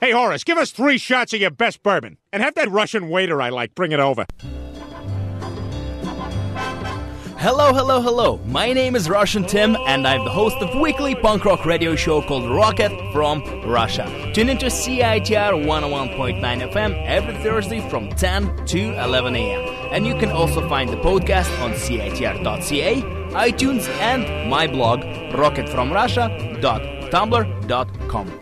Hey, Horace, give us 3 shots of your best bourbon. And have that Russian waiter I like bring it over. Hello. My name is Russian Tim, and I'm the host of weekly punk rock radio show called Rocket from Russia. Tune into CITR 101.9 FM every Thursday from 10 to 11 a.m. And you can also find the podcast on CITR.ca, iTunes, and my blog, rocketfromrussia.tumblr.com.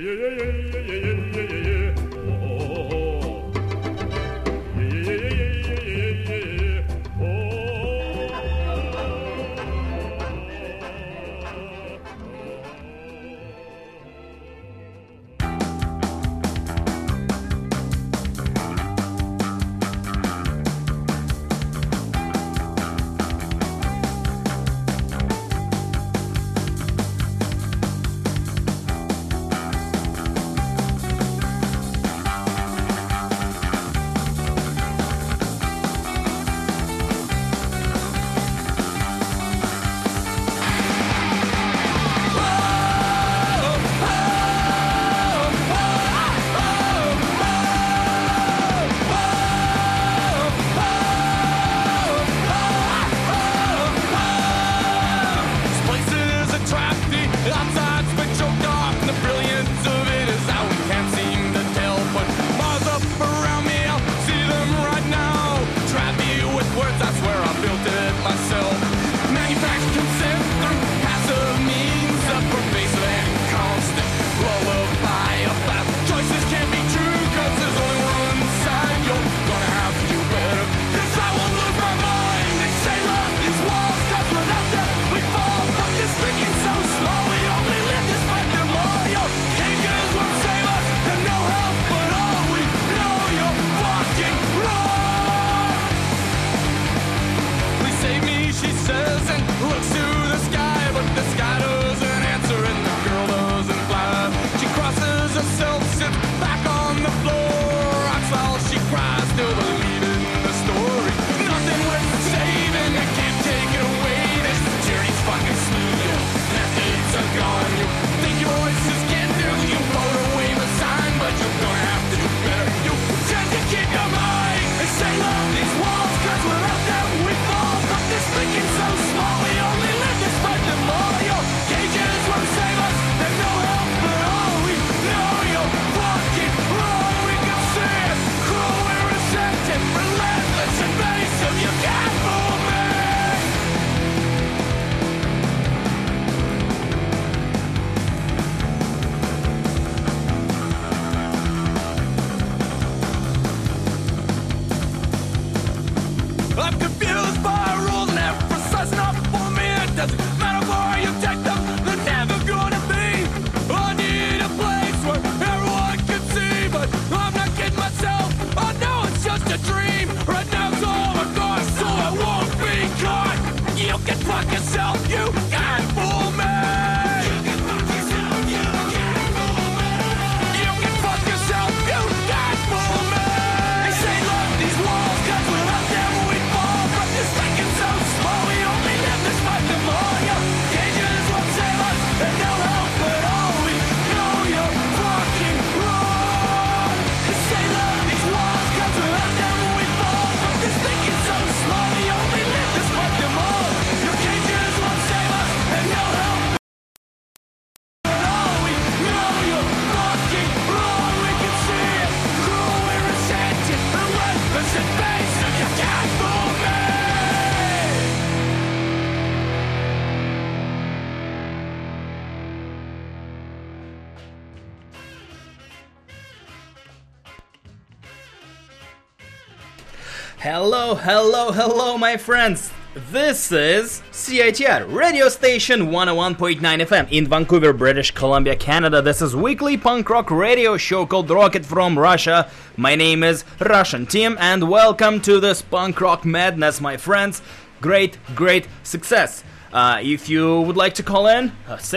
Hello, my friends. This is CITR, radio station 101.9 FM in Vancouver, British Columbia, Canada. This is weekly punk rock radio show called Rocket from Russia. My name is Russian Tim, and welcome to this punk rock madness, my friends. Great success. If you would like to call in,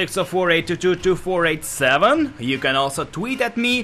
604-822-2487. You can also tweet at me,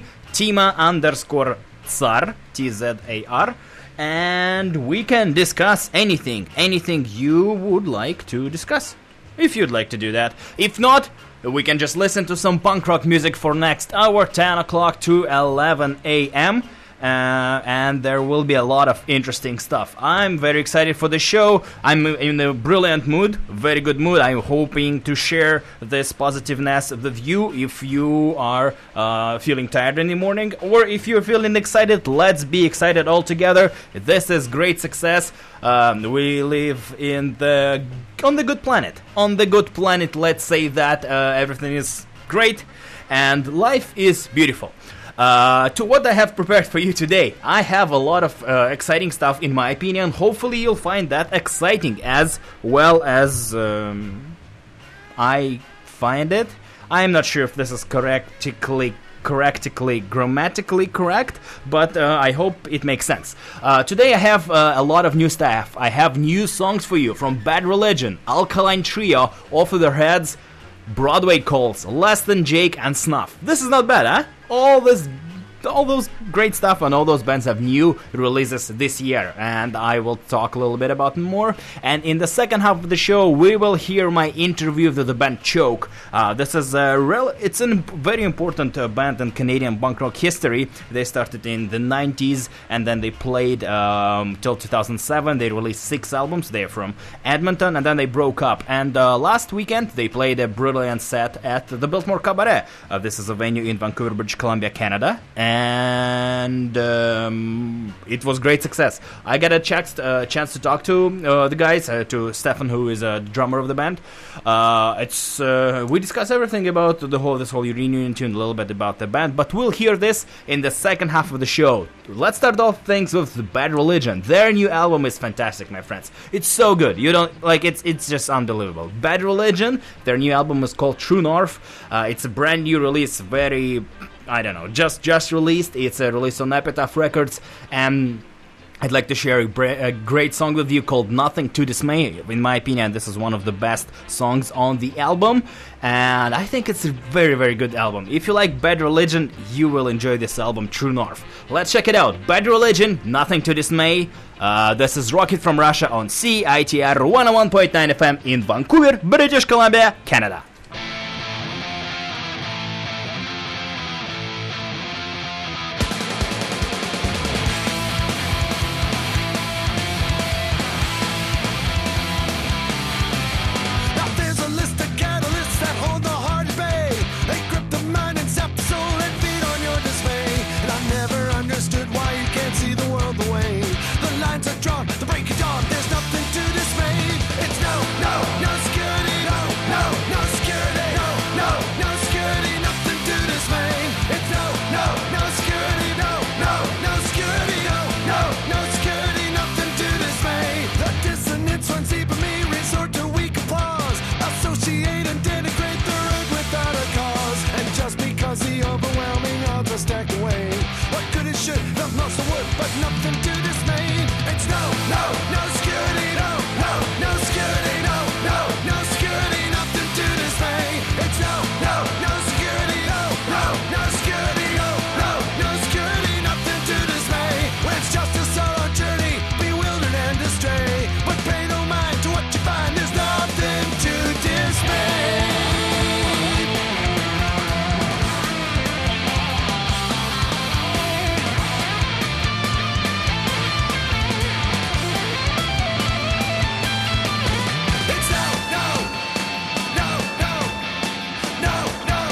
Tima_Tsar, Tzar. And we can discuss anything you would like to discuss, if you'd like to do that. If not, we can just listen to some punk rock music for next hour, 10 o'clock to 11 a.m. And there will be a lot of interesting stuff. I'm very excited for the show. I'm in a brilliant mood, very good mood. I'm hoping to share this positiveness with you if you are feeling tired in the morning, or if you're feeling excited. Let's be excited all together. This is great success. We live on the good planet. On the good planet, let's say that everything is great and life is beautiful. To what I have prepared for you today, I have a lot of exciting stuff in my opinion. Hopefully you'll find that exciting as well as I find it. I'm not sure if this is grammatically correct, but I hope it makes sense. Today I have a lot of new stuff. I have new songs for you from Bad Religion, Alkaline Trio, Off of Their Heads, Broadway Calls, Less Than Jake, and Snuff. This is not bad, huh? All those great stuff and all those bands have new releases this year, and I will talk a little bit about more. And in the second half of the show, we will hear my interview with the band Choke. This is it's a very important band in Canadian punk rock history. They started in the 90s and then they played till 2007. They released 6 albums. They're from Edmonton, and then they broke up. And last weekend they played a brilliant set at the Biltmore Cabaret. This is a venue in Vancouver, British Columbia, Canada. And it was great success. I got a chance to talk to the guys, to Stefan, who is a drummer of the band. We discussed everything about this whole reunion tune, a little bit about the band, but we'll hear this in the second half of the show. Let's start off things with Bad Religion. Their new album is fantastic, my friends. It's so good. You don't like it's just unbelievable. Bad Religion. Their new album is called True North. It's a brand new release, just released. It's released on Epitaph Records, and I'd like to share a great song with you called Nothing to Dismay. In my opinion, this is one of the best songs on the album, and I think it's a very, very good album. If you like Bad Religion, you will enjoy this album, True North. Let's check it out. Bad Religion, Nothing to Dismay. This is Rocket from Russia on CITR 101.9 FM in Vancouver, British Columbia, Canada. No,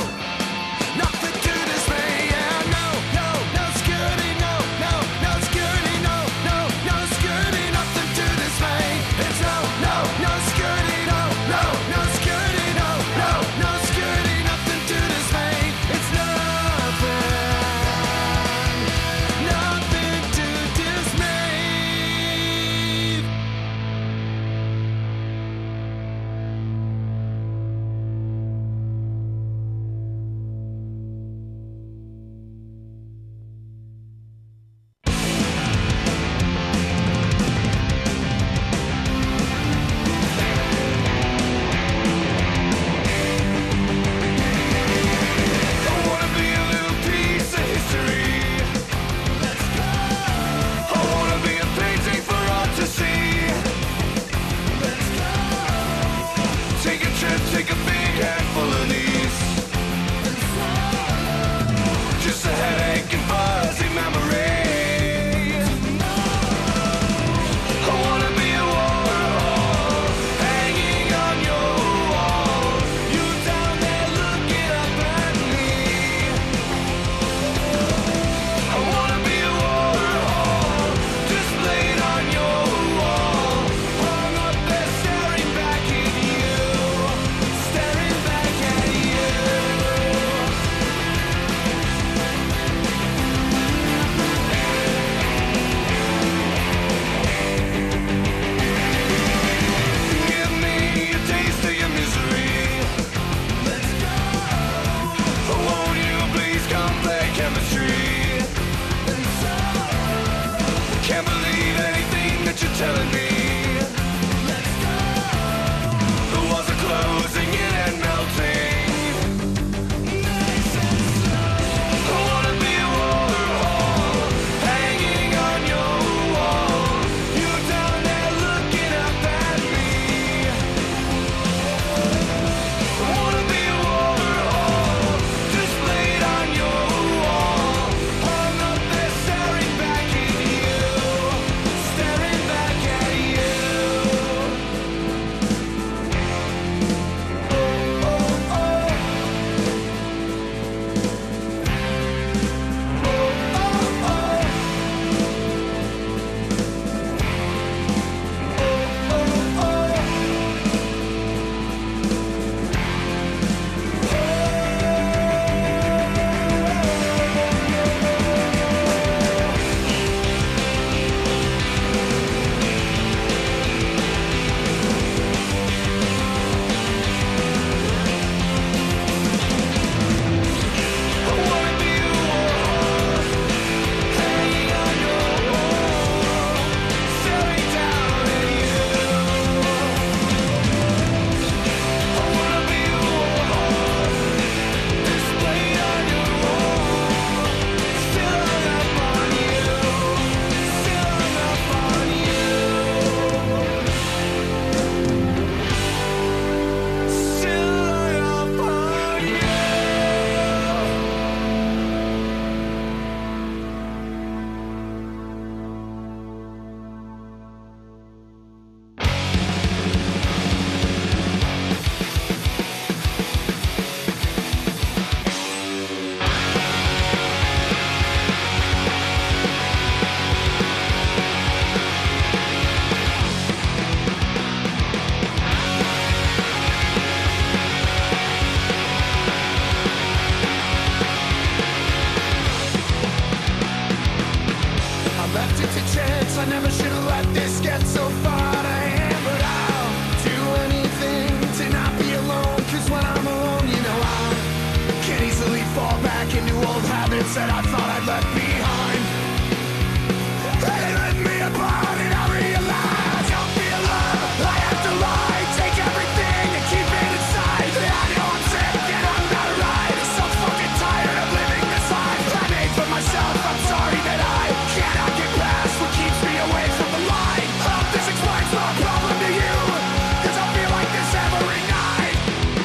that I thought I'd left behind. And it ripped me apart and I realized don't feel love, I have to lie. Take everything and keep it inside. I know I'm sick and I'm not right. So fucking tired of living this life I made for myself. I'm sorry that I cannot get past what keeps me away from the light. Hope this explains my problem to you, cause I feel like this every night.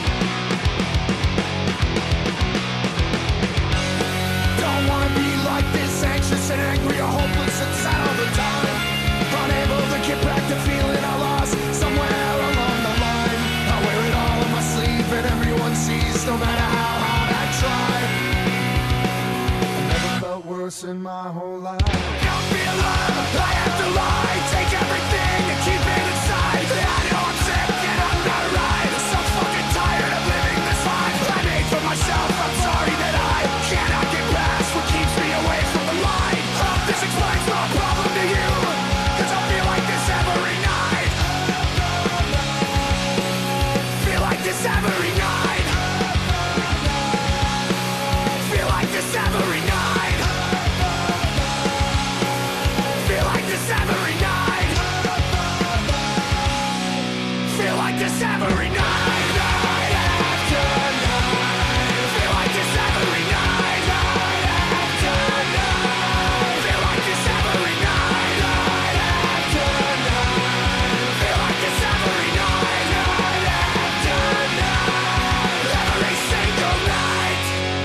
Don't wanna be like this, anxious and angry or hopeless and sad all the time. Unable to get back to feeling I lost somewhere along the line. I wear it all on my sleeve and everyone sees, no matter how hard I try. I never felt worse in my whole life. Don't feel love, I have to lie. Take everything and keep it inside. I know I'm sick and I'm not right. So fucking tired of living this life I made for myself. I'm sorry that I cannot get past what keeps me away from the light. Hope this explains my problem to you, cause I feel like this every night. Feel like this every night. Feel like this every night. Feel like this every night. Feel like this every night. Night after night. Feel like this every night. Night after night. Feel like this every night. Night after night. Feel like this every night. Night after night. Every single night.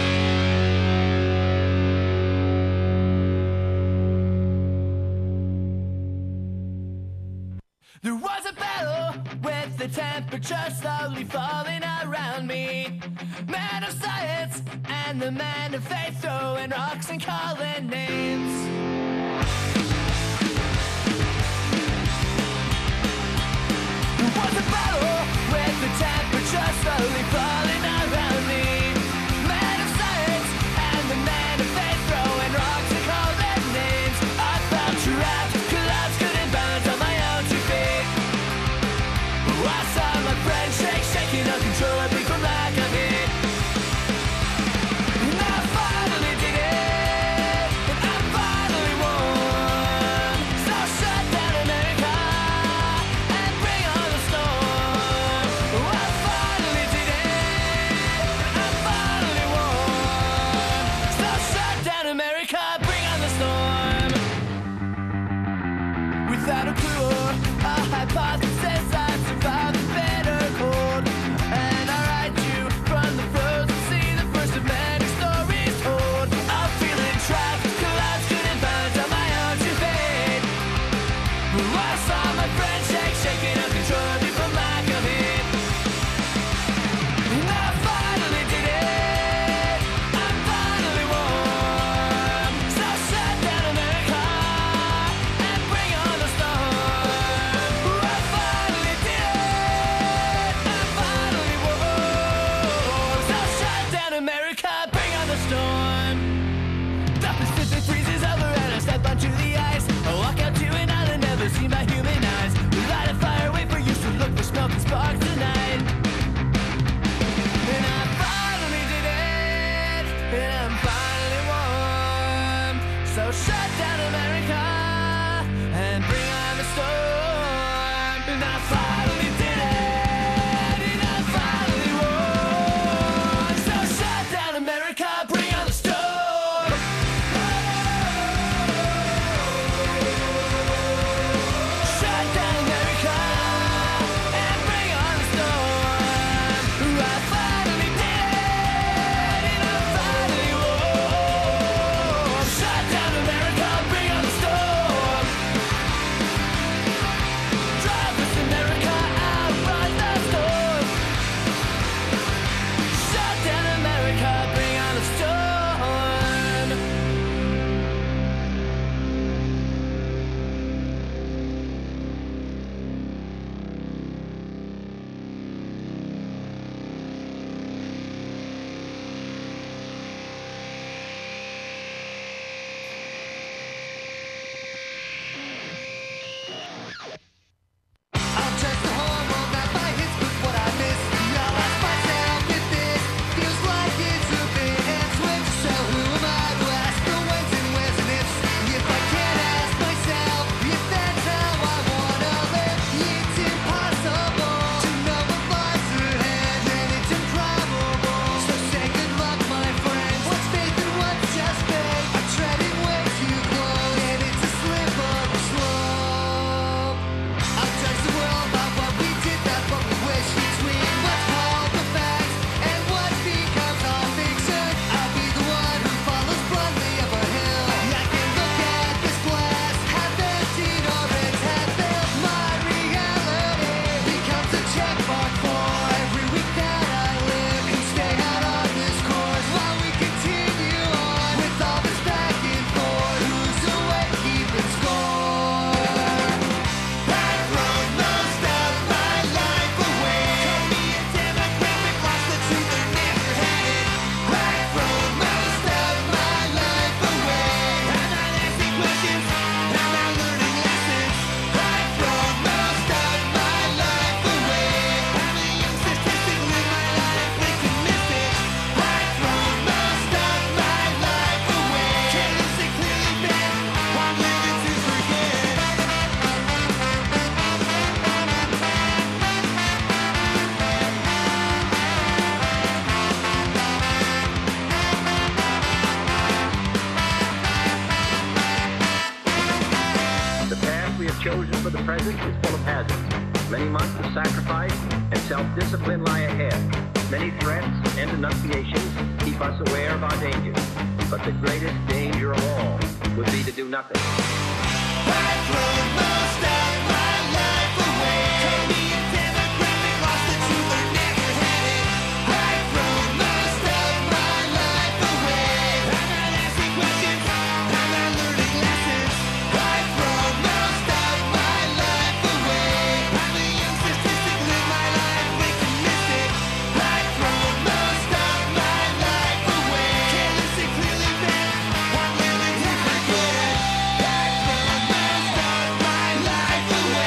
There was a battle with the temperature slowly falling around me. Man of science and the man of faith throwing rocks and calling names. There was a battle with the temperature slowly falling around me. Man of science and the man of faith throwing rocks and calling names. I felt trapped, collapsed, couldn't balance on my own 2 feet. I saw my friend shake, shaking uncontrollably from lack of heat. And I finally did it, and I finally won. So shut down America and bring on the storm. I finally did it, and I finally won. So shut down America, bring on the storm. Without a clue or a hypothesis, I survived the bitter cold. And I write you from the frozen sea, the first of many stories told. I'm feeling trapped, collapsed, couldn't balance on my own 2 feet. I saw my friend shake, shaking uncontrollably from lack of heat. And I finally did it, I finally won. So shut down America and bring on the storm. I finally did it, I finally won. So shut down America, bring on the storm. The Pacific freezes over and I step onto the ice. I walk out to an island never seen by human eyes. We light a fire, wait for you to look for smoke and sparks tonight. And I finally did it, and I'm finally won. So shut down America and bring on the storm. And I finally did it, and I finally won. So shut down America, bring on the storm. Shut down America and bring on the storm. I finally did it, and I finally won. Shut down America, bring on the storm. Many months of sacrifice and self-discipline lie ahead. Many threats and denunciations keep us aware of our dangers. But the greatest danger of all would be to do nothing. I threw most of my life away. Told me a demographic lost the truth or never had it. I threw most of my life away. I'm not asking questions, I'm not learning lessons. I threw most of my life away. I'm a young statistic, live my life, we can miss it. I threw most of my life away. Can't listen clearly then, I'm living to forget. I threw most of my life away.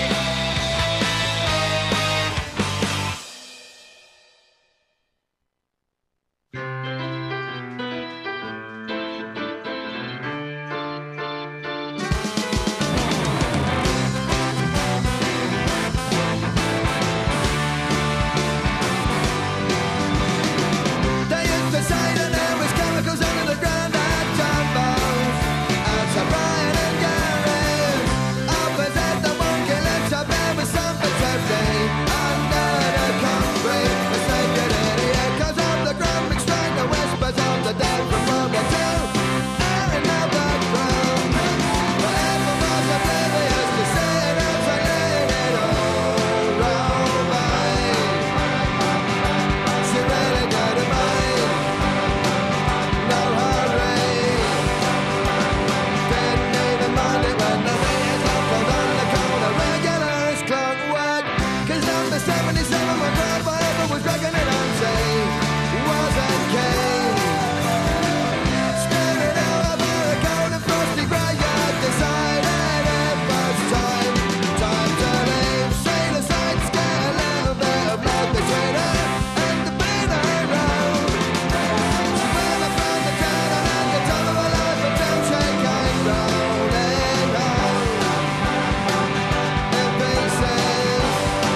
They used to say that there was chemicals under the ground at Jumbo's. And Sir Brian and Gary's opposite the wonky lips up there was something testing under the concrete. Mistaken idiot, 'cause of the grumbling strike, the whispers of the dead from World War II are in the background. But everyone was oblivious to see it as I laid it all over. She really got it right. No hurry. Didn't even mind it when the beers muffled on the corner. Regulars clockwork. 'Cause number 77, my grandpa ever was reckoning on say wasn't king. Staring out over a cold and frosty graveyard, decided it was time to leave. Sailor sights get a little bit of blood between her and the bitter road. She ran up from the town and had the time of her life until she came rolling home in pieces.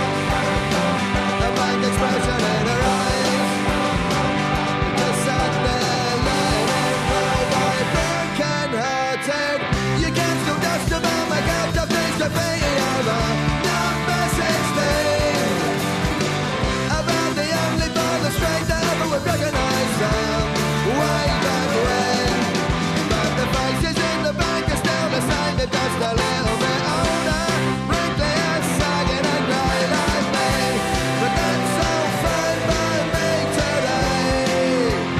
A blank expression in her eyes. Just sat there letting it roll by, broken-hearted. You can still dust about my couch of things to be over. Number 16. About the only father straight that ever would recognize them way back when. But the faces in the bank are still the same, they're just a little bit older. Wrinkly and sagging and grey like me. But that's all fine by me today.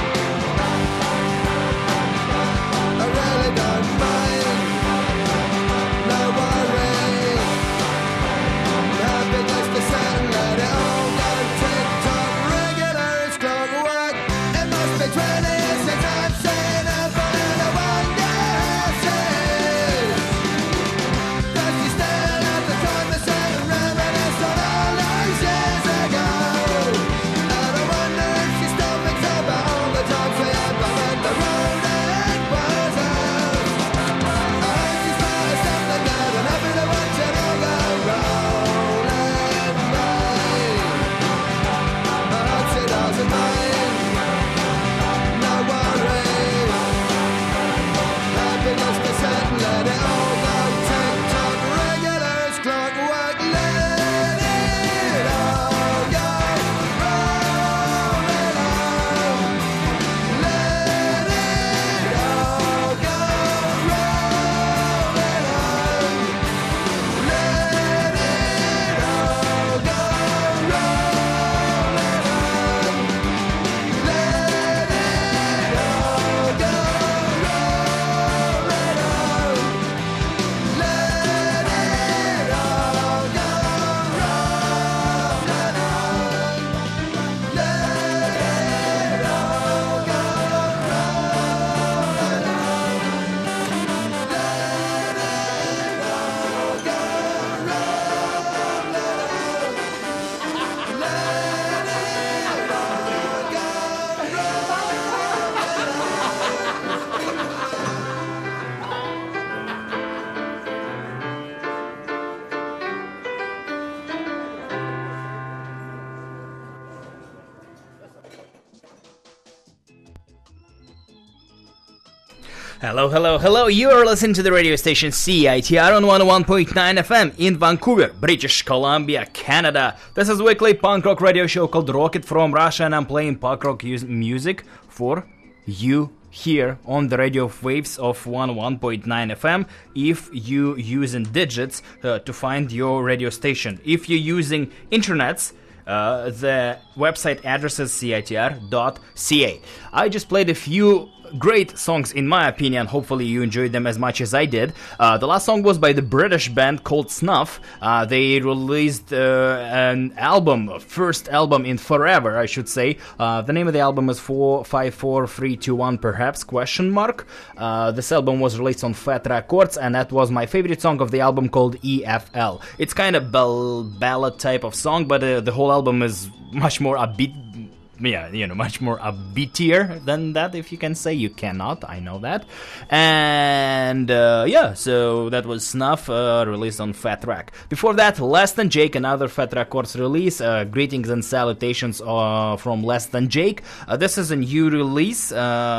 I really don't mind. No worries. Happy just to sit and let it all go. Tick-tock, regular as clockwork. It must be 20 years since I've seen a fire that one guesses. Does she still have the time to sit and reminisce on all those years ago? And I wonder if she still thinks about all the times we had behind the road it was us. I hope she's found something good and happy to watch it all go rolling by. I hope she doesn't mind. No Hello, hello, hello. You are listening to the radio station CITR on 101.9 FM in Vancouver, British Columbia, Canada. This is a weekly punk rock radio show called Rocket from Russia, and I'm playing punk rock music for you here on the radio waves of 101.9 FM if you using digits to find your radio station. If you're using internets, the website address is citr.ca. I just played a few great songs in my opinion. Hopefully you enjoyed them as much as I did. The last song was by the British band called Snuff. They released an album, first album in forever, I should say. The name of the album is 454321 perhaps, question mark. This album was released on Fat Records, and that was my favorite song of the album called EFL. It's kind of ballad type of song, but the whole album is much more upbeat. Yeah, much more upbeatier than that, if you can say. You cannot, I know that. And so that was Snuff, released on Fat Wreck. Before that, Less Than Jake, another Fat Records release. Greetings and salutations from Less Than Jake. This is a new release,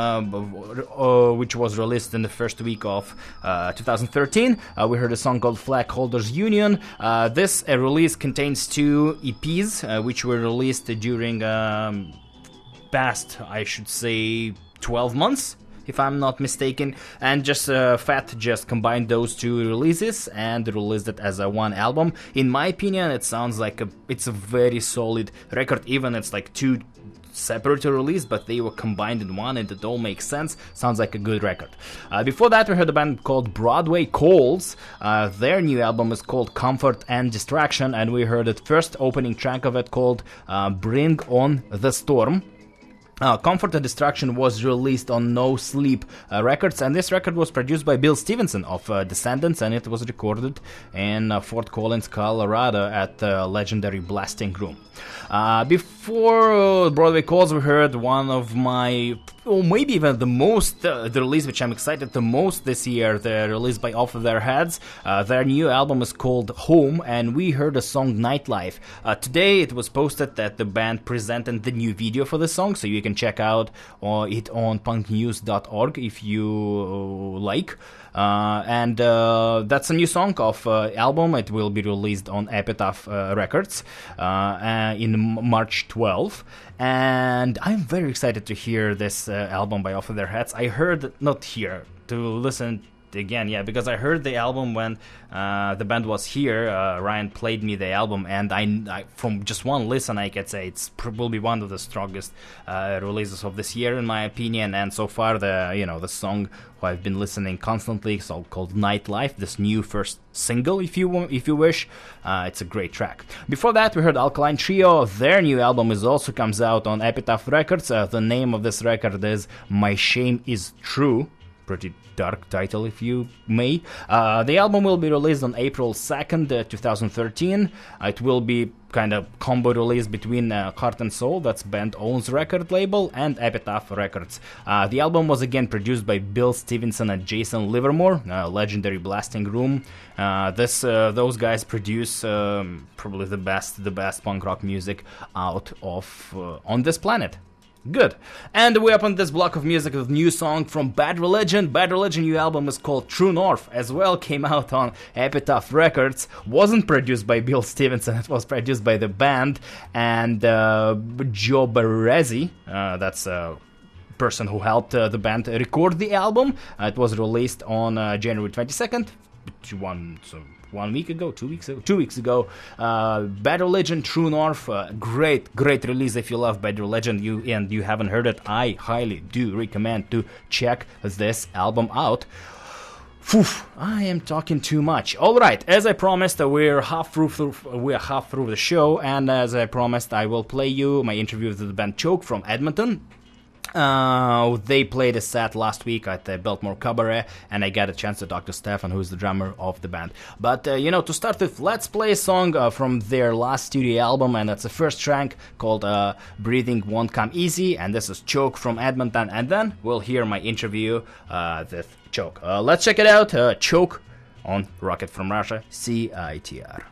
which was released in the first week of 2013. We heard a song called Flag Holders Union. This release contains 2 EPs, which were released during past, I should say, 12 months, if I'm not mistaken, and just Fat just combined those 2 releases and released it as a one album. In my opinion, it sounds like it's a very solid record, even it's like 2 separate release, but they were combined in one, and it all makes sense. Sounds like a good record. Before that, we heard a band called Broadway Calls. Their new album is called Comfort and Distraction, and we heard the first opening track of it called Bring On The Storm. Comfort and Distraction was released on No Sleep Records, and this record was produced by Bill Stevenson of Descendants, and it was recorded in Fort Collins, Colorado at the legendary Blasting Room. Before Broadway Calls, we heard one of my, or maybe even the most, the release which I'm excited the most this year, the release by Off of Their Heads. Their new album is called Home, and we heard the song Nightlife. Today it was posted that the band presented the new video for the song, so you can check out it on punknews.org if you like. And that's a new song of album. It will be released on Epitaph Records in March 12th, and I'm very excited to hear this album by Off of Their Heads. I heard, not here, to listen again, because I heard the album when the band was here. Ryan played me the album, and I from just one listen I could say it's probably one of the strongest releases of this year in my opinion. And so far the song who I've been listening constantly, so called Nightlife, this new first single if you wish, it's a great track. Before that we heard Alkaline Trio. Their new album also comes out on Epitaph Records. The name of this record is My Shame Is True. Pretty dark title, if you may. The album will be released on April 2nd, 2013. It will be kind of combo release between Heart and Soul, that's band owns record label, and Epitaph Records. The album was again produced by Bill Stevenson and Jason Livermore, legendary Blasting Room. Those guys produce probably the best punk rock music out of on this planet. Good. And we open this block of music with a new song from Bad Religion. Bad Religion new album is called True North, as well came out on Epitaph Records. Wasn't produced by Bill Stevenson, it was produced by the band and Joe Barresi. That's a person who helped the band record the album. It was released on January 22nd. 1 week ago, 2 weeks ago, 2 weeks ago. Bad Religion, True North, great release. If you love Bad Religion and you haven't heard it, I highly do recommend to check this album out. Phew, I am talking too much. Alright, as I promised, we're half through the show, and as I promised, I will play you my interview with the band Choke from Edmonton. They played a set last week at the Biltmore Cabaret, and I got a chance to talk to Stefan, who's the drummer of the band. But, to start with, let's play a song from their last studio album, and that's the first track called Breathing Won't Come Easy, and this is Choke from Edmonton, and then we'll hear my interview with Choke. Let's check it out, Choke on Rocket from Russia, CITR.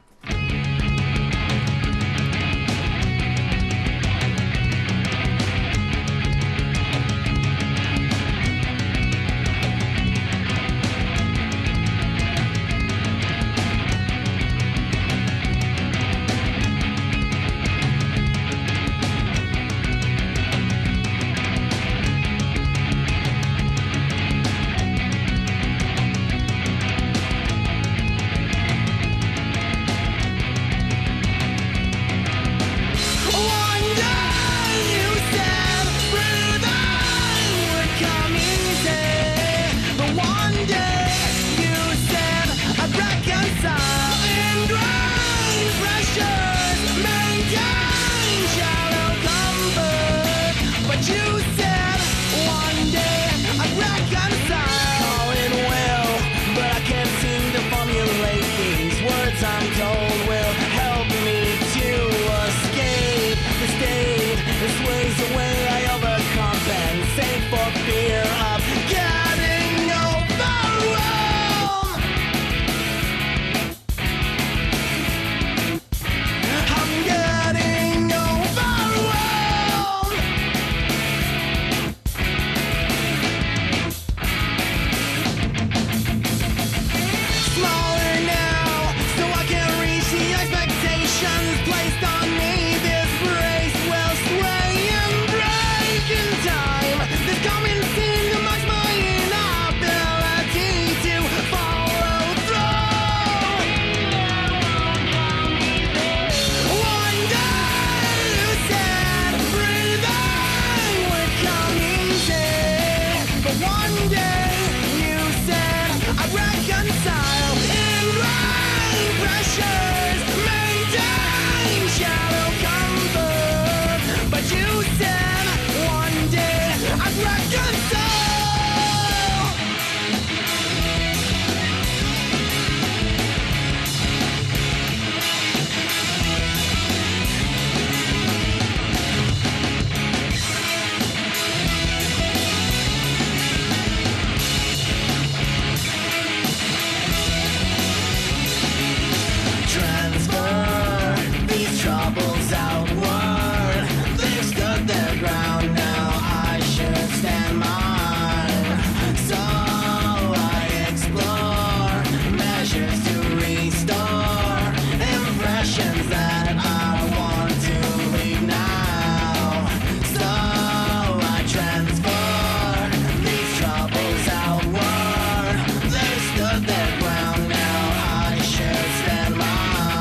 Transfer these troubles outward. They've stood their ground, now I should stand mine. So I explore measures to restore impressions that I want to leave now. So I transfer these troubles outward. They've stood their ground, now I should stand mine.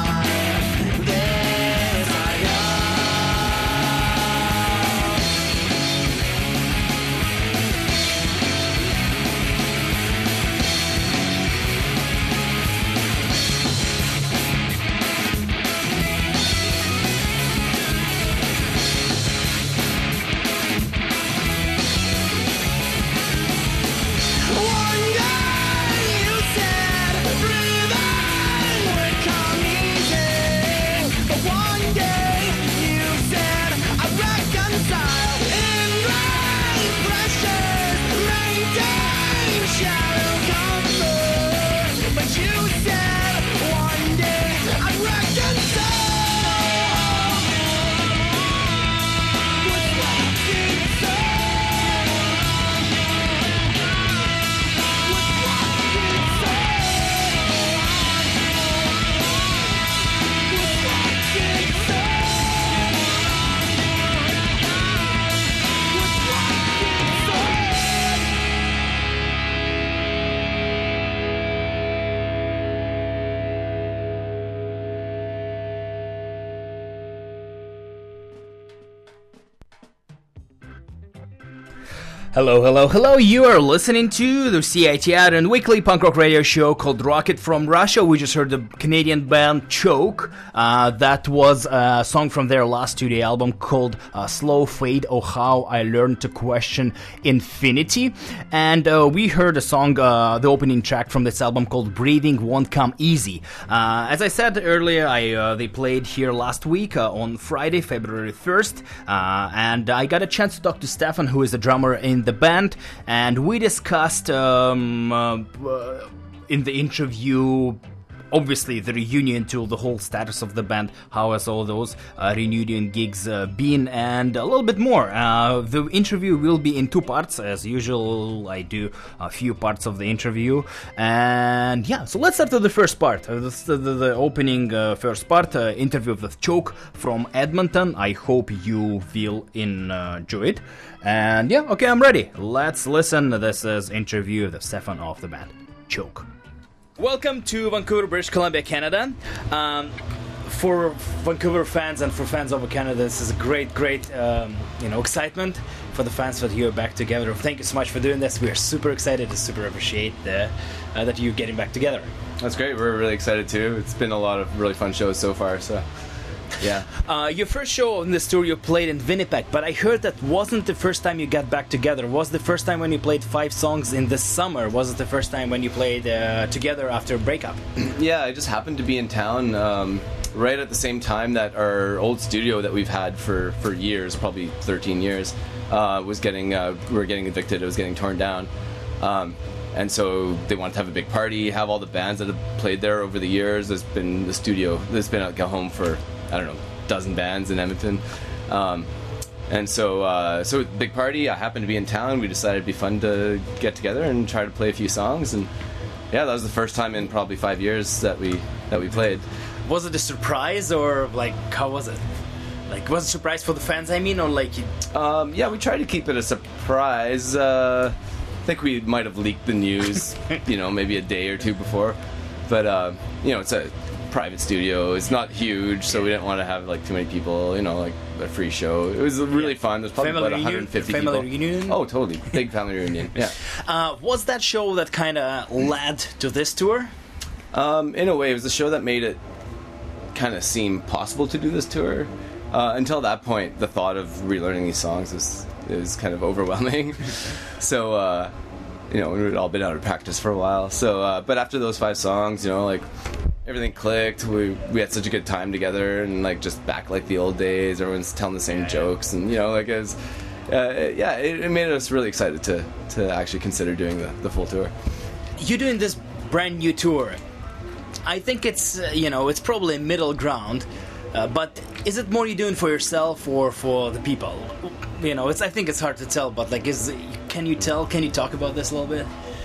This I know. One day you said breathing would come easy, but one day you said I reconcile in great pressures, maintain shallow comfort. But you said one day I'd reconcile with what's inside. Hello, hello, hello. You are listening to the CITR and weekly punk rock radio show called Rocket from Russia. We just heard the Canadian band Choke. That was a song from their last studio album called Slow Fade, Oh How I Learned to Question Infinity. And we heard a song, the opening track from this album called Breathing Won't Come Easy. As I said earlier, they played here last week on Friday, February 1st. And I got a chance to talk to Stefan, who is the drummer in the band, and we discussed in the interview obviously the reunion tour, the whole status of the band, how has all those reunion gigs been, and a little bit more. The interview will be in two parts, as usual. I do a few parts of the interview, and yeah, so let's start with the first part, the opening first part, interview with Choke from Edmonton. I hope you will enjoy it, and yeah, okay, I'm ready. Let's listen. This is interview with Stefan of the band Choke. Welcome to Vancouver, British Columbia, Canada. For Vancouver fans and for fans of Canada, this is a great excitement for the fans that you're back together. Thank you so much for doing this. We are super excited and super appreciate that you're getting back together. That's great. We're really excited too. It's been a lot of really fun shows so far. So, yeah. Your first show on this tour you played in Winnipeg, but I heard that wasn't the first time you got back together. Was the first time when you played 5 songs in the summer? Was it the first time when you played together after a breakup? Yeah, I just happened to be in town right at the same time that our old studio that we've had for years, probably 13 years, was getting we were getting evicted. It was getting torn down. And so they wanted to have a big party, have all the bands that have played there over the years. There's been the studio, there's been like a home for, I don't know, a dozen bands in Edmonton. And so big party, I happened to be in town. We decided it'd be fun to get together and try to play a few songs. And yeah, that was the first time in probably 5 years that we played. Was it a surprise, or like, how was it? Like, was it a surprise for the fans, I mean, or like... Yeah, we tried to keep it a surprise. I think we might have leaked the news, maybe a day or two before. But, it's a private studio. It's not huge, so we didn't want to have, like, too many people, like a free show. It was really fun. There's probably about 150 people. Family reunion? Oh, totally. Big family reunion, yeah. Was that show that kind of led to this tour? In a way, it was the show that made it kind of seem possible to do this tour. Until that point, the thought of relearning these songs was it was kind of overwhelming. So, you know, we'd all been out of practice for a while. So, but after those 5 songs, you know, like everything clicked. We had such a good time together, and like just back like the old days. Everyone's telling the same jokes, and you know, like it was, it made us really excited to actually consider doing the full tour. You're doing this brand new tour. I think it's you know, it's probably a middle ground, but is it more you're doing for yourself or for the people? You know, I think it's hard to tell, but like, can you tell? Can you talk about this a little bit?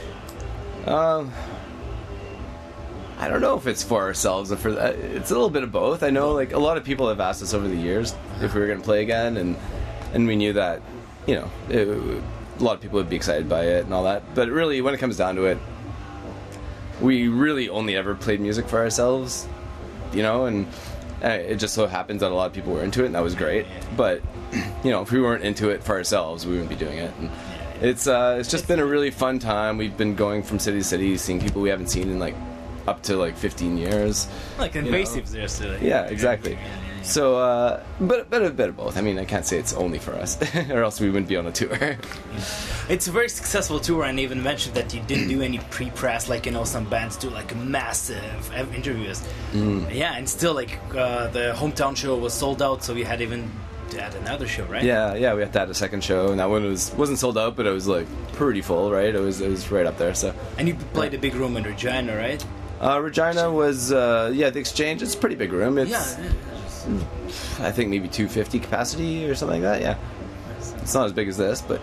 I don't know if it's for ourselves or for that. It's a little bit of both. I know, like, a lot of people have asked us over the years if we were going to play again, and we knew that, you know, a lot of people would be excited by it and all that. But really, when it comes down to it, we really only ever played music for ourselves, you know, and it just so happens that a lot of people were into it, and that was great. But, you know, if we weren't into it for ourselves, we wouldn't be doing it. And it's just been a really fun time. We've been going from city to city, seeing people we haven't seen in, like, up to like 15 years. Like Invasives there still. Yeah, exactly. So, but a bit of both. I mean, I can't say it's only for us, or else we wouldn't be on a tour. It's a very successful tour, and even mentioned that you didn't do any pre-press, like, you know, some bands do like massive interviews. Yeah, and still, like, the hometown show was sold out, so we had even to add another show, right? Yeah, we had to add a second show, and that one wasn't sold out, but it was like pretty full, right? It was right up there. So. And you played a big room in Regina, right? Regina was the Exchange. It's a pretty big room. It's I think maybe 250 capacity or something like that. Yeah, it's not as big as this, but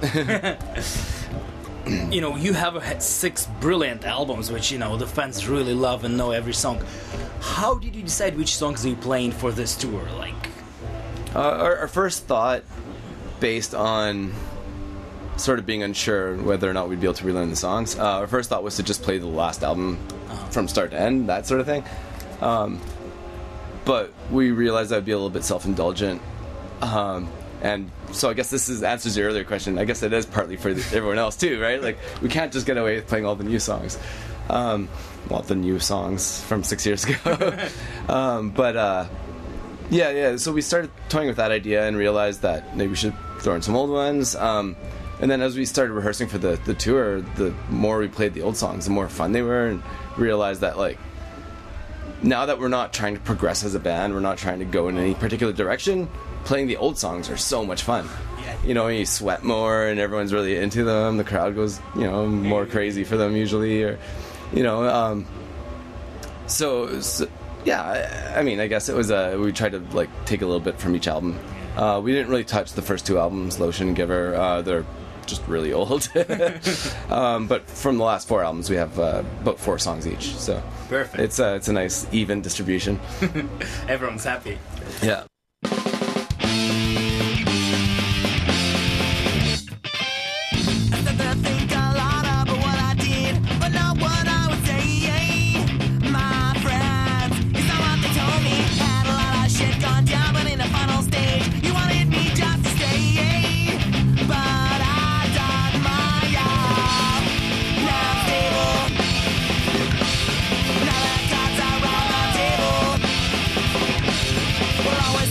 you know, you have had 6 brilliant albums, which, you know, the fans really love and know every song. How did you decide which songs are you playing for this tour? Like, our first thought, based on sort of being unsure whether or not we'd be able to relearn the songs, our first thought was to just play the last album from start to end, that sort of thing. But we realized that would be a little bit self-indulgent. And so I guess this answers your earlier question. I guess it is partly for everyone else too, right? Like, we can't just get away with playing all the new songs. Well, the new songs from 6 years ago. Yeah, so we started toying with that idea and realized that maybe we should throw in some old ones. And then as we started rehearsing for the tour, the more we played the old songs, the more fun they were, and realized that, like, now that we're not trying to progress as a band, we're not trying to go in any particular direction, playing the old songs are so much fun. You know, you sweat more and everyone's really into them, the crowd goes, you know, more crazy for them usually, or, you know, so yeah, I mean, I guess it was we tried to, like, take a little bit from each album. We didn't really touch the first 2 albums, Lotion and Giver. They're just really old. But from the last 4 albums, we have about 4 songs each. So perfect. It's a nice even distribution. Everyone's happy. Yeah. Always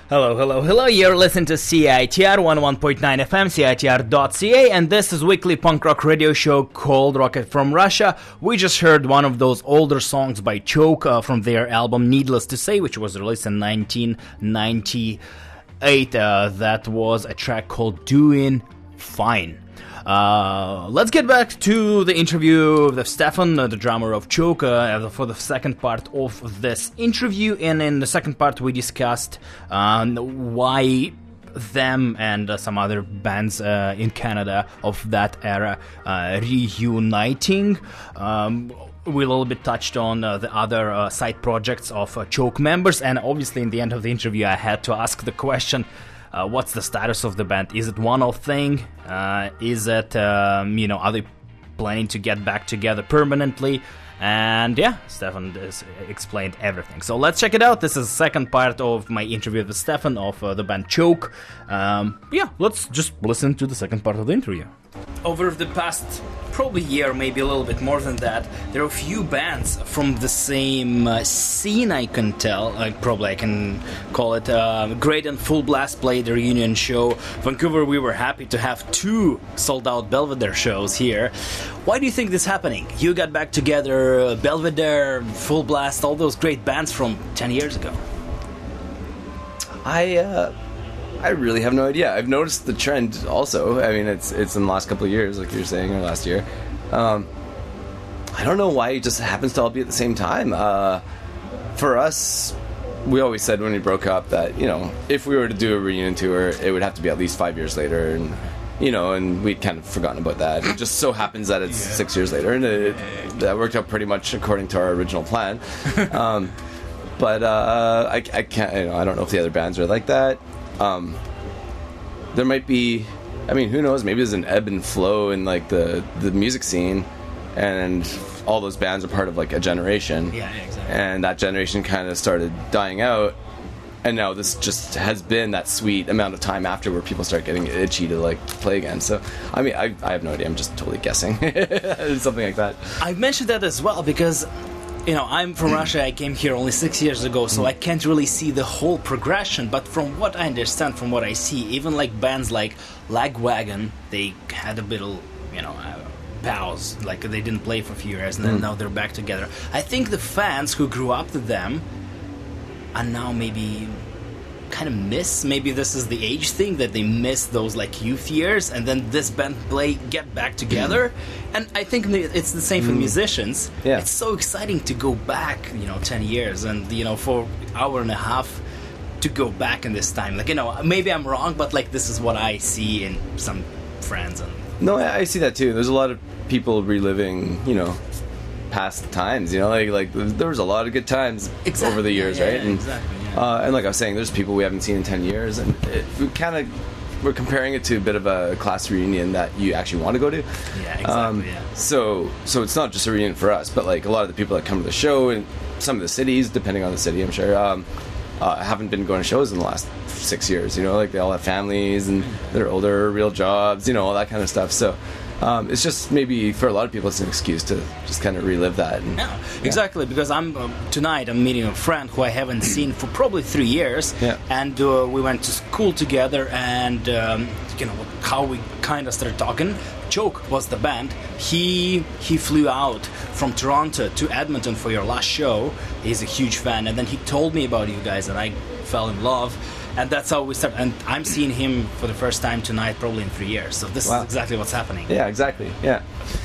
Hello, hello, hello. You're listening to CITR 11.9 FM, CITR.ca, and this is weekly punk rock radio show called Rocket from Russia. We just heard one of those older songs by Choke from their album Needless to Say, which was released in 1998. That was a track called Doing Fine. Let's get back to the interview with Stefan, the drummer of Choke, for the second part of this interview. And in the second part, we discussed why them and some other bands in Canada of that era reuniting. We a little bit touched on the other side projects of Choke members, and obviously in the end of the interview, I had to ask the question. What's the status of the band? Is it one-off thing? Is it, are they planning to get back together permanently? And yeah, Stefan has explained everything. So let's check it out. This is the second part of my interview with Stefan of the band Choke. Let's just listen to the second part of the interview. Over the past probably year, maybe a little bit more than that, there are a few bands from the same scene, I can tell. I can call it. Great and Full Blast played the reunion show. Vancouver, we were happy to have 2 sold-out Belvedere shows here. Why do you think this is happening? You got back together, Belvedere, Full Blast, all those great bands from 10 years ago. I really have no idea. I've noticed the trend also. I mean, it's in the last couple of years, like you were saying, or last year. I don't know why it just happens to all be at the same time. For us, we always said when we broke up that, if we were to do a reunion tour, it would have to be at least 5 years later. And, and we'd kind of forgotten about that. It just so happens that it's 6 years later. And that worked out pretty much according to our original plan. But I can't, I don't know if the other bands are like that. There might be, who knows, maybe there's an ebb and flow in like the music scene, and all those bands are part of like a generation. Yeah, exactly. And that generation kind of started dying out, and now this just has been that sweet amount of time after where people start getting itchy to like play again. So I have no idea, I'm just totally guessing. Something like that. I mentioned that as well because I'm from Russia. I came here only 6 years ago, so I can't really see the whole progression. But from what I understand, from what I see, even like bands like Lagwagon, they had a bit of, pause. Like they didn't play for a few years, and then now they're back together. I think the fans who grew up with them are now maybe kind of miss. Maybe this is the age thing that they miss those like youth years, and then this band get back together. And I think it's the same for musicians. Yeah. It's so exciting to go back, 10 years, and for an hour and a half to go back in this time. Like maybe I'm wrong, but like this is what I see in some friends. And no, I see that too. There's a lot of people reliving, past times. Like there was a lot of good times over the years, right? And, exactly. And like I was saying, there's people we haven't seen in 10 years, and we're comparing it to a bit of a class reunion that you actually want to go to. Yeah, exactly. So it's not just a reunion for us, but like a lot of the people that come to the show in some of the cities, depending on the city, I'm sure, haven't been going to shows in the last 6 years. Like they all have families and they're older, real jobs, all that kind of stuff. So it's just maybe for a lot of people it's an excuse to just kind of relive that. Exactly, because tonight I'm meeting a friend who I haven't seen for probably 3 years, and we went to school together, and how we kind of started talking. Choke was the band. He flew out from Toronto to Edmonton for your last show. He's a huge fan, and then he told me about you guys, and I fell in love. And that's how we started. And I'm seeing him for the first time tonight, probably in 3 years. So this is exactly what's happening. Yeah, exactly. Yeah.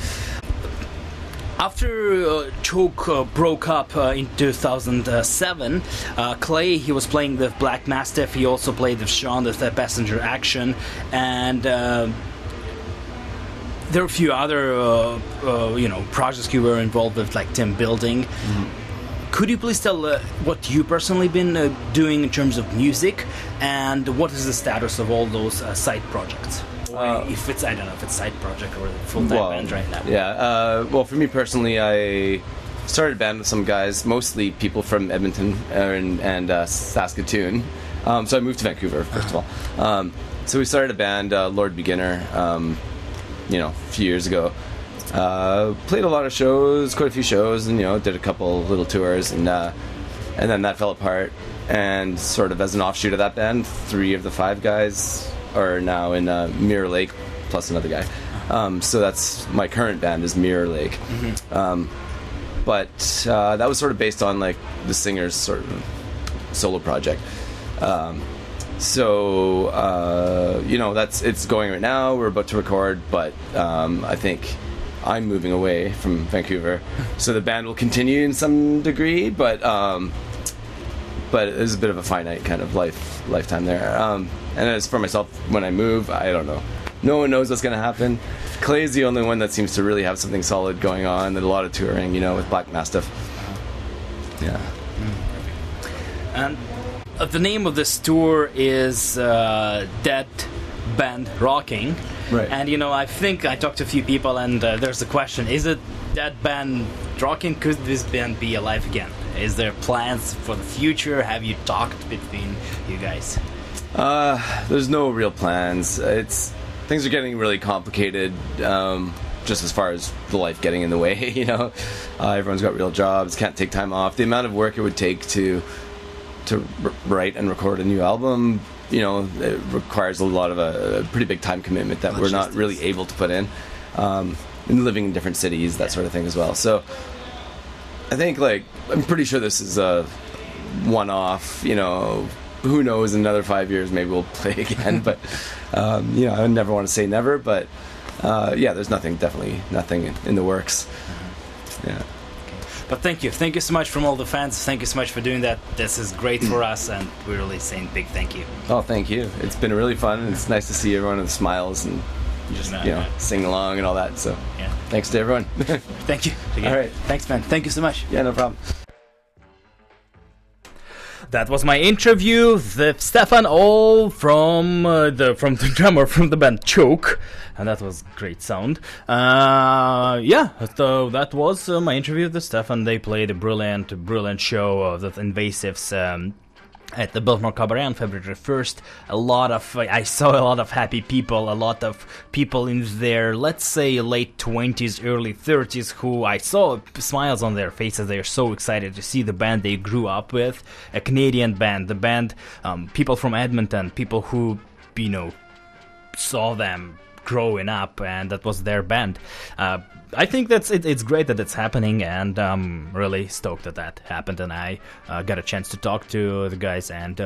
After Choke broke up in 2007, Clay, he was playing with Black Mastiff. He also played with Sean, the Passenger Action. And there are a few other, projects you were involved with, like Tim Building. Mm-hmm. Could you please tell what you personally been doing in terms of music, and what is the status of all those side projects? If it's, I don't know if it's side project or a full-time band right now. Yeah, well, for me personally, I started a band with some guys, mostly people from Edmonton and Saskatoon. So I moved to Vancouver, first of all. So we started a band, Lord Beginner, a few years ago. Played a lot of shows, quite a few shows, and did a couple little tours, and and then that fell apart. And sort of as an offshoot of that band, 3 of the 5 guys are now in Mirror Lake, plus another guy. So that's my current band is Mirror Lake. But that was sort of based on like the singer's sort of solo project. It's going right now. We're about to record, but I think I'm moving away from Vancouver, so the band will continue in some degree, but there's a bit of a finite kind of lifetime there. And as for myself, when I move, I don't know. No one knows what's going to happen. Clay is the only one that seems to really have something solid going on, and a lot of touring, with Black Mastiff. Yeah. And the name of this tour is Dead Band Rocking. Right. And, I think I talked to a few people, and there's the question, is it Dead Band Rocking? Could this band be alive again? Is there plans for the future? Have you talked between you guys? There's no real plans. Things are getting really complicated, just as far as the life getting in the way, Everyone's got real jobs, can't take time off. The amount of work it would take to write and record a new album, it requires a lot of a pretty big time commitment that we're not really able to put in. And living in different cities, that sort of thing as well. So I think, I'm pretty sure this is a one-off, who knows, in another 5 years maybe we'll play again, but I never want to say never, but there's definitely nothing in the works. Yeah. But thank you so much from all the fans. Thank you so much for doing that. This is great for us, and we're really saying big thank you. Oh, thank you. It's been really fun, and it's nice to see everyone with smiles and just sing along and all that. So thanks to everyone. Thank you again. All right, thanks, man. Thank you so much. Yeah, no problem. That was my interview with Stefan, all from the drummer from the band Choke, and that was great sound. So that was my interview with Stefan. They played a brilliant show of the Invasives at the Biltmore Cabaret on February 1st. I saw a lot of happy people, a lot of people in their, let's say, late 20s, early 30s, who I saw smiles on their faces. They are so excited to see the band they grew up with, a Canadian band, the band, people from Edmonton, people who, saw them growing up, and that was their band. I think it's great that it's happening, and I'm really stoked that happened, and I got a chance to talk to the guys and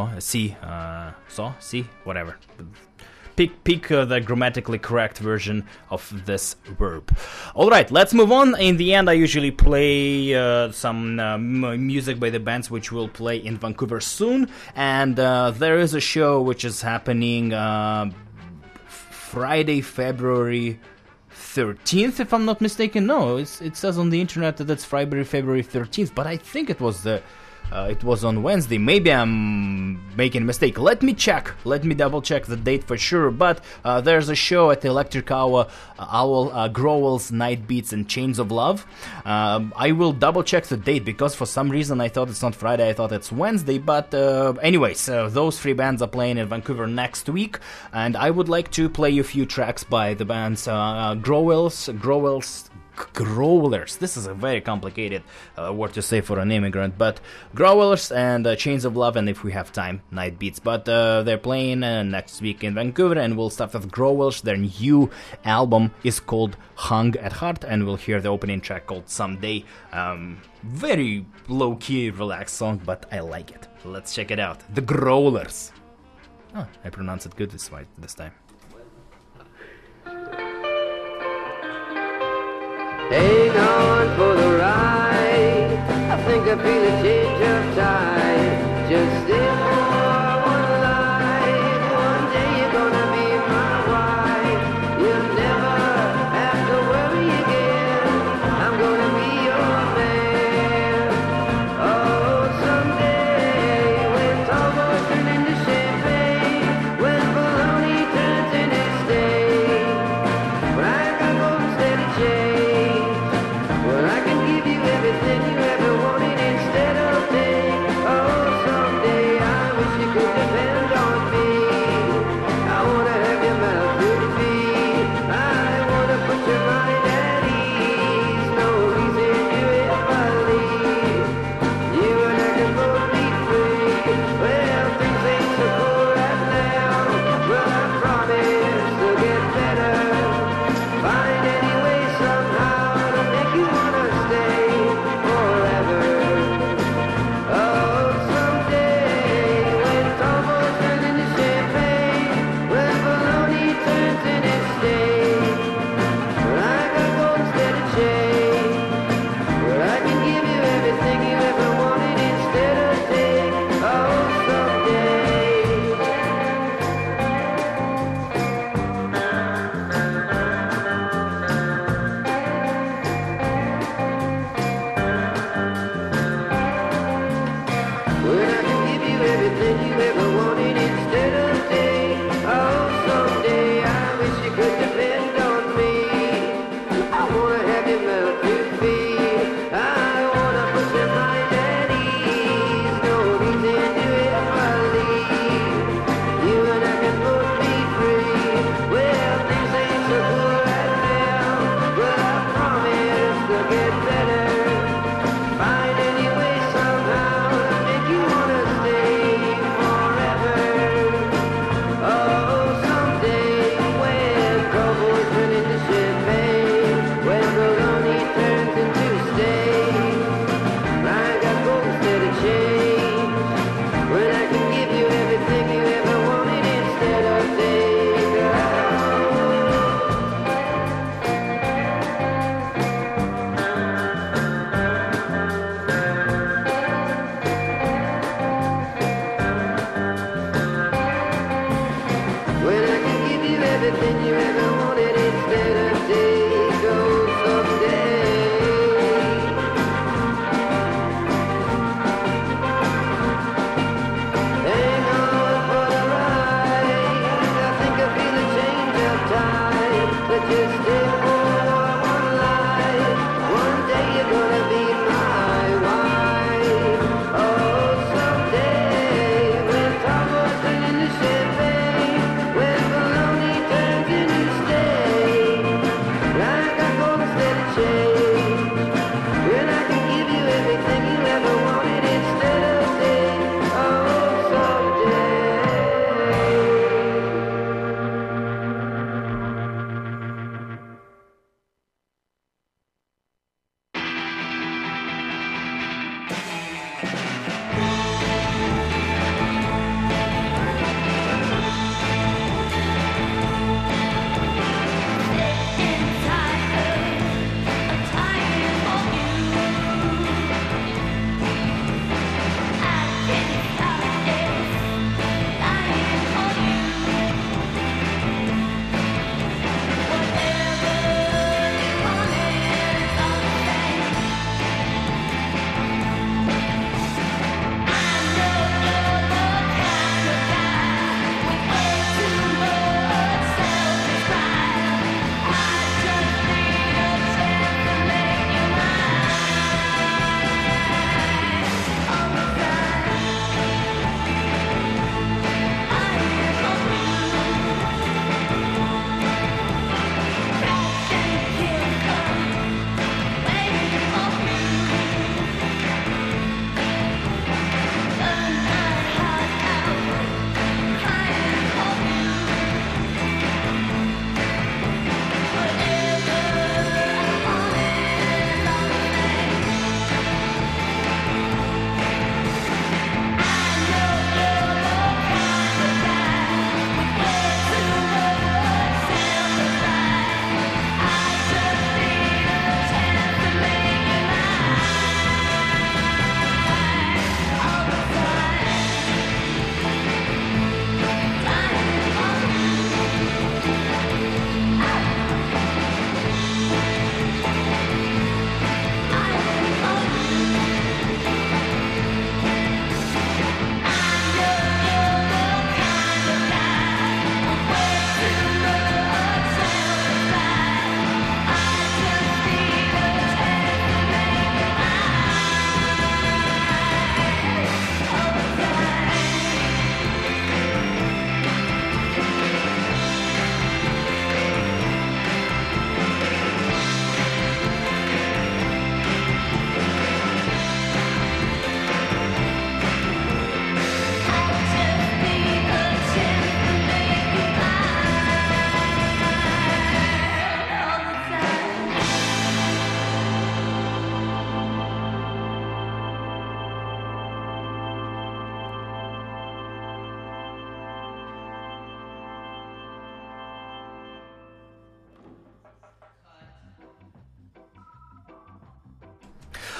whatever. Pick the grammatically correct version of this verb. Alright, let's move on. In the end, I usually play some music by the bands which will play in Vancouver soon, and there is a show which is happening Friday, February 13th, if I'm not mistaken. No, it says on the internet that it's February 13th, but I think it was on Wednesday. Maybe I'm making a mistake. Let me double check the date for sure. But there's a show at the Electric Owl, Growl's Night Beats and Chains of Love. I will double check the date, because for some reason I thought it's not Friday, I thought it's Wednesday. But anyways, those 3 bands are playing in Vancouver next week, and I would like to play you a few tracks by the bands Growlers. This is a very complicated word to say for an immigrant, but Growlers and Chains of Love, and if we have time, Night Beats. But they're playing next week in Vancouver, and we'll start with Growlers. Their new album is called Hung at Heart, and we'll hear the opening track called Someday. Very low-key, relaxed song, but I like it. Let's check it out. The Growlers. Oh, I pronounced it good this time. Hang on for the ride. I think I feel a change of tide. Just stay for one life. One day you're gonna be my wife. You'll never have to worry again. I'm gonna be your man. Oh, someday when tall boys turn into champagne, when baloney turns into steak, when I got golden steady change, well, I can give you everything you ever wanted instead.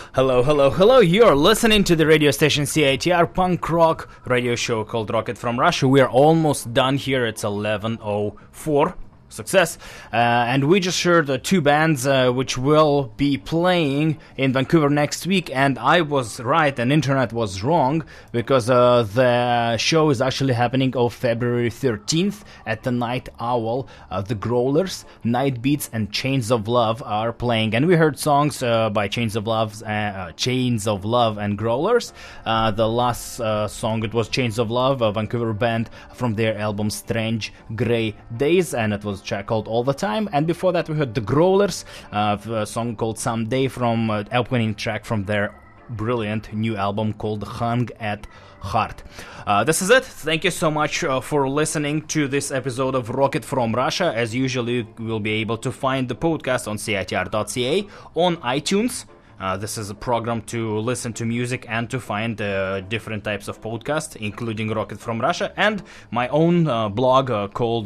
Hello, hello, hello. You're listening to the radio station CITR punk rock radio show called Rocket from Russia. We are almost done here. It's 11:04. Success. And we just heard two bands which will be playing in Vancouver next week, and I was right and internet was wrong, because the show is actually happening on February 13th at the Night Owl. The Growlers, Night Beats, and Chains of Love are playing, and we heard songs by Chains of Love and Growlers. The last song, it was Chains of Love, a Vancouver band from their album Strange Grey Days, and it was track called All the Time. And before that we heard the Growlers, a song called Someday from opening track from their brilliant new album called Hung at Heart. This is it. Thank you so much for listening to this episode of Rocket from Russia. As usual, you will be able to find the podcast on CITR.ca, on iTunes. This is a program to listen to music and to find different types of podcasts, including Rocket from Russia, and my own blog called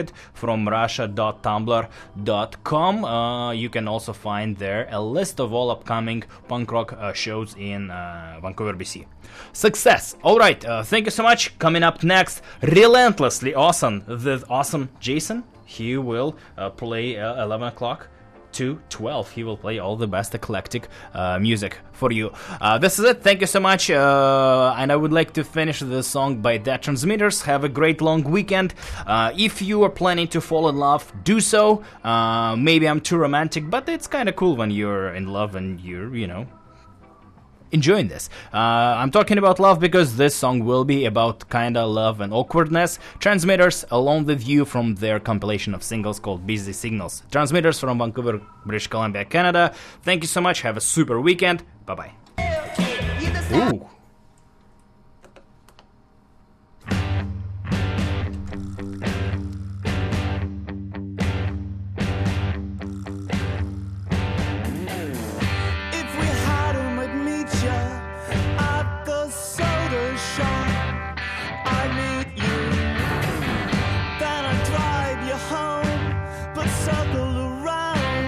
rocketfromrussia.tumblr.com. You can also find there a list of all upcoming punk rock shows in Vancouver, BC. Success! Alright, thank you so much. Coming up next, relentlessly awesome, the awesome Jason. He will play 11 o'clock to 12. He will play all the best eclectic music for you. This is it. Thank you so much. And I would like to finish the song by Dead Transmitters. Have a great long weekend. If you are planning to fall in love, do so. Maybe I'm too romantic, but it's kind of cool when you're in love and you're, enjoying this. I'm talking about love because this song will be about kinda love and awkwardness. Transmitters, Alone with You, from their compilation of singles called Busy Signals. Transmitters from Vancouver, British Columbia, Canada. Thank you so much. Have a super weekend. Bye-bye. Ooh.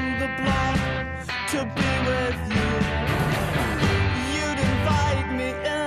To be with you, you'd invite me in.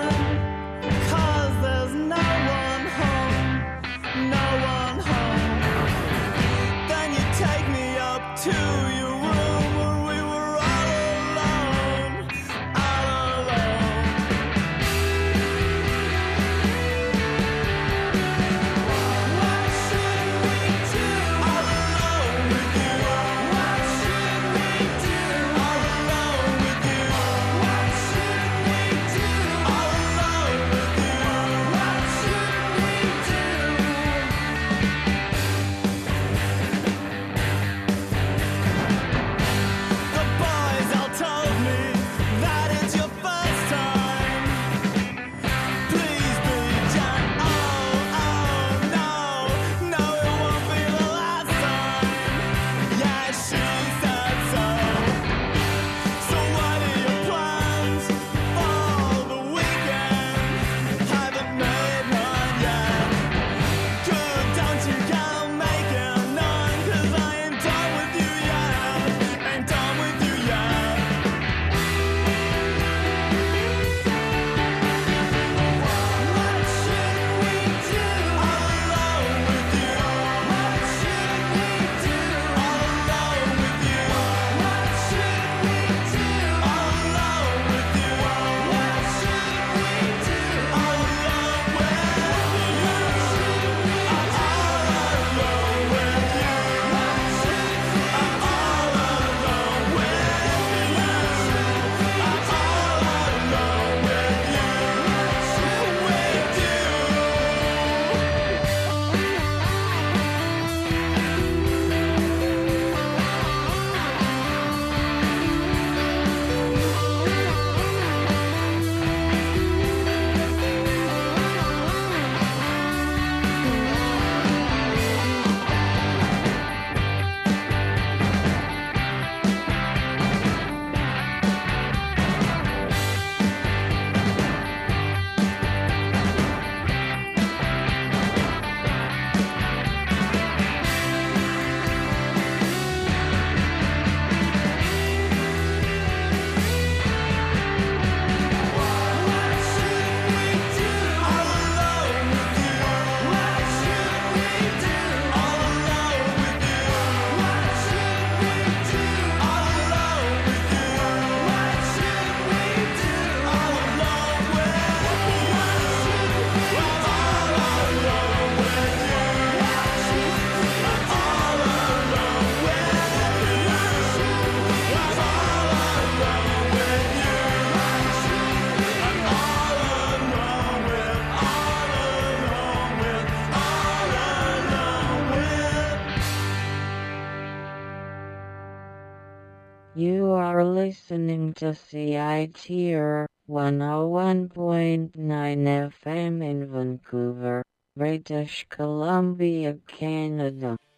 You are listening to CITR 101.9 FM in Vancouver, British Columbia, Canada.